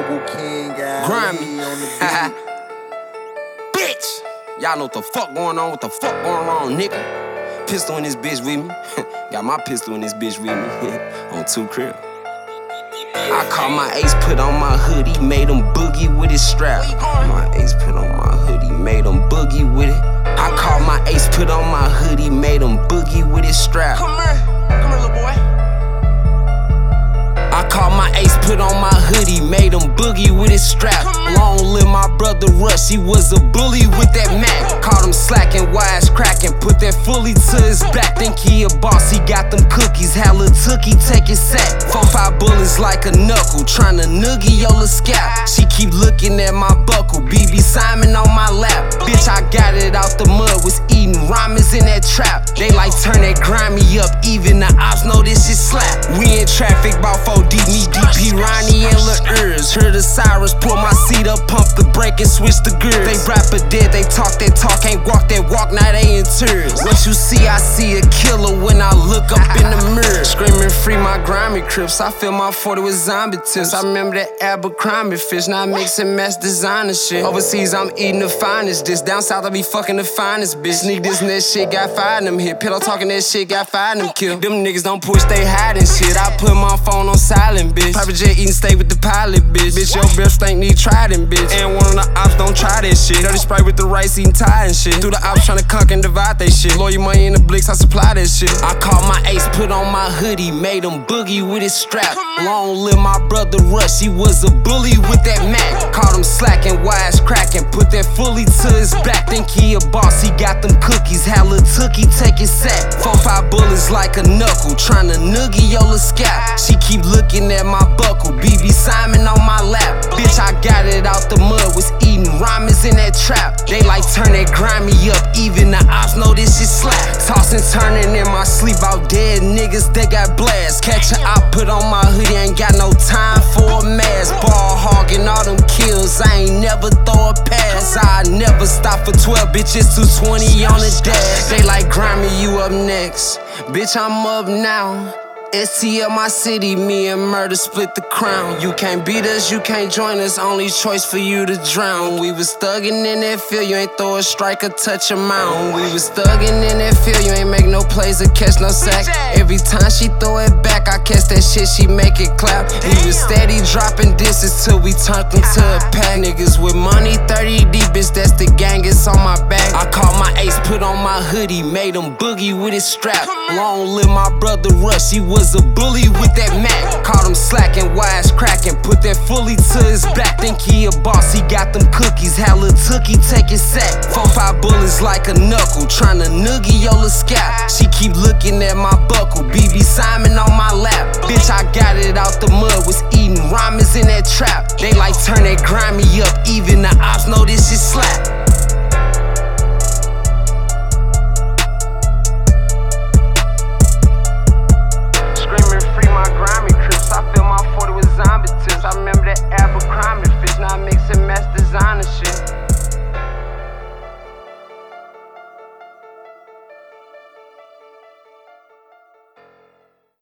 Global King, Grimy on the beat. Bitch! Y'all know what the fuck going on, what the fuck going on, nigga. Pistol in this bitch with me. Got my pistol in this bitch with me. On 2 crib. I call my ace, put on my hoodie, made him boogie with his strap. My ace put on my hoodie, made him boogie with it. I call my ace, put on my hoodie, made him boogie with his strap. Come here little boy. I call my ace, put on my hoodie, made him boogie with his strap. Long live my brother Russ, he was a bully with that Mac. Caught him slacking, wise cracking, put that fully to his back. Think he a boss, he got them cookies, hella tookie, take his sack. 4-5 bullets like a knuckle, tryna noogie Yola scalp. She keep looking at my buckle, BB Simon on my lap. Bitch, I got it out the mud, was eating ramen in that trap. They like turn that grimy up, even the ops know this shit slap. We in traffic, bout 4 deep, me DP, Ronnie and Lil Urs. Heard the sirens, pull my seat up, pump the brake and switch the gears. They rap a dead, they talk that talk, ain't walk that walk, now they in tears. What you see, I see a killer when I look up in the mirror. Screaming free my grimy crips, I feel my 40 with zombie tips. I remember that Abercrombie fish, now I mix and match designer shit. Overseas, I'm eating the finest dish, down south I be fucking the finest bitch. Sneak this and that shit, got fired in them hit. Pillow talking that shit, got fired in them kill. Them niggas don't push, they hiding shit. I put my phone on silent, bitch. Private jet eating steak with the pilot, bitch. Bitch, your breath stink, need trident, bitch. And one of the ops don't try that shit. Dirty Sprite with the rice, eating tie and shit. Through the ops tryna conquer and divide they shit. Lawyer money in the blicks, I supply that shit. I call my ace, put on my hoodie, made him boogie with his strap. Long live my brother Russ, he was a bully with that Mac. Caught him slacking, wise cracking, put that fully to his back. Think he a boss, he got them cookies, hella tookie, take his sack. 4-5 bullets like a knuckle, tryna noogie Yola scalp. She keep looking at my buckle, BB Simon on my lap. Bitch, I got it out the mud, was eating ramen in that trap. They like turn that grimy up, even the ops know this shit slap. Tossing, turning in my sleep, out dead niggas, they got blast. Catch a op, put on my hoodie, ain't got no time for a mask. Ball hogging all them kills, I ain't never throw a pass. I never stop for 12 bitches, 220 on the dash. They like grimy, you up next. Bitch, I'm up now. STL my city, me and Murder split the crown. You can't beat us, you can't join us, only choice for you to drown. We was thuggin' in that field, you ain't throw a strike or touch a mound. We was thuggin' in that field, you ain't make no plays or catch no sack. Every time she throw it back, I catch that shit, she make it clap. We was steady dropping disses till we turned them to a pack. Niggas with money, 30 deep, bitch, that's the gang, it's on my back. I call my ace, put on my hoodie, made him boogie with his strap. Long live my brother Russ, he was a bully with that Mac. Caught him slacking, wise cracking, put that fully to his back. Think he a boss, he got them cookies, hella tookie, take his sack. 4-5 bullets like a knuckle, tryna noogie Yola scalp. She keep looking at my buckle, BB Simon on my lap. Bitch, I got it out the mud, was eating ramen in that trap. They like turn that grimy up, even the ops know this shit slap.